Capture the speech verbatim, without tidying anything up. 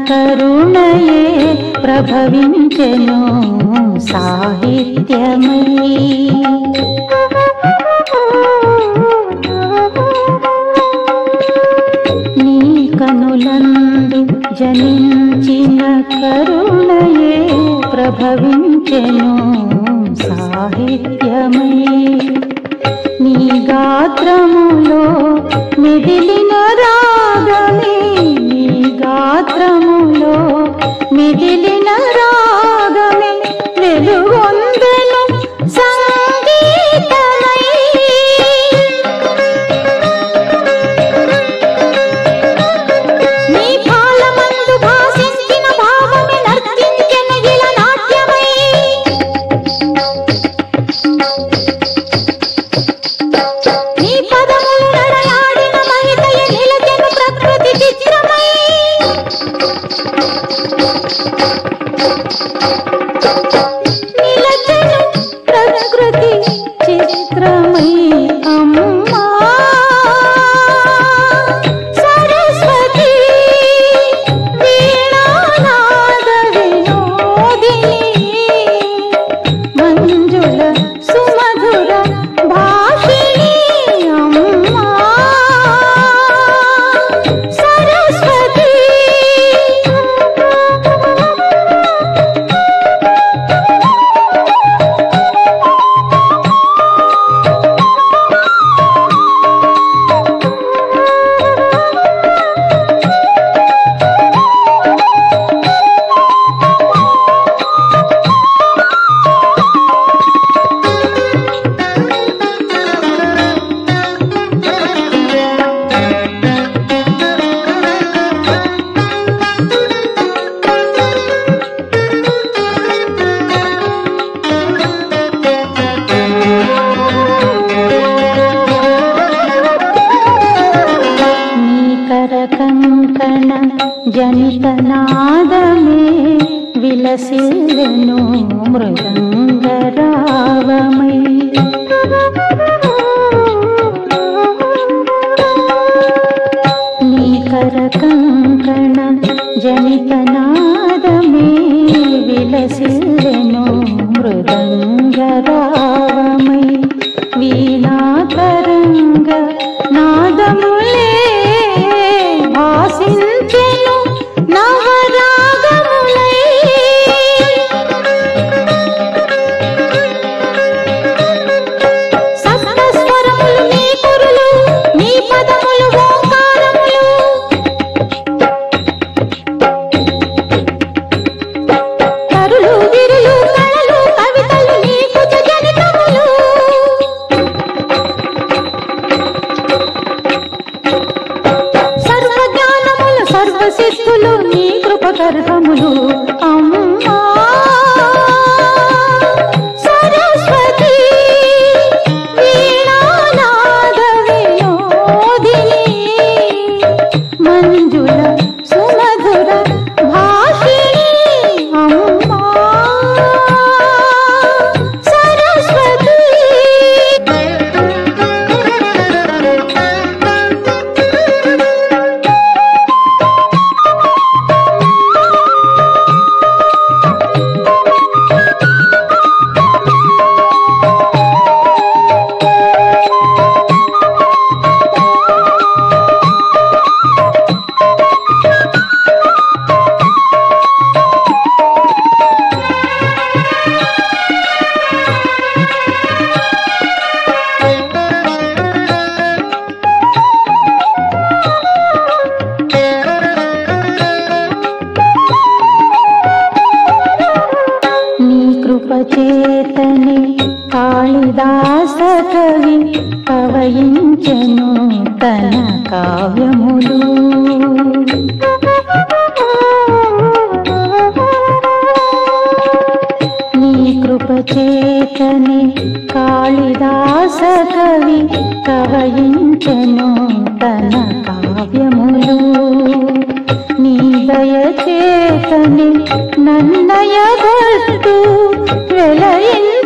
కరుణయే ప్రభవించెను సాహిత్యమై. నీ కనులందు జనించిన కరుణయే ప్రభవించెను సాహిత్యమై. నీ గాత్రములో మెదిలిన రాగమే, నీ గాత్రములో మెదిలిన రాగమే వెలుగొందెను సంగీతమై. నీ కాలమందు భాసించిన భావమే నర్తించెను ఇలా నాట్యమై. నీ పదములు నడయాడిన మహితయ నిలచెను ప్రకృతి చిత్రమై. నిలచెను ప్రకృతి చిత్రమై అమ్మా సరస్వతి వీణానాద వినోదిని మంజుల సుమధుర భాషిణి అమ్మా సరస్వతి. కంకణ జనితనాదమే విలసిల్లెను మృదంగరావమై. నీ కర కంకణ జనితనాదమే విలసిల్లెను మృదంగరావమై. వీణాతరంగ నాదములే భాసించెను నవరాగములై. సప్తస్వరములు నీ కురులు, నీ పదములు ఓంకారములు. కరులు గిరులు కళలు కవితలు నీ కుజ జనితములు. సర్వసిద్ధులు నీ కృపగర్భములు అమ్మా సరస్వతి వీణానాద వినోదిని మంజుల సుమధుర భాషిణి అమ్మా సరస్వతి. కృపచేతనే కాళిదాస కవి కవయించెను తన కావ్యములు. నీ కృపచేతనే కాళిదాస కవి కవయించెను తన కావ్యములు. నీ దయచేతనే నన్నయ భక్తు వెలయించెను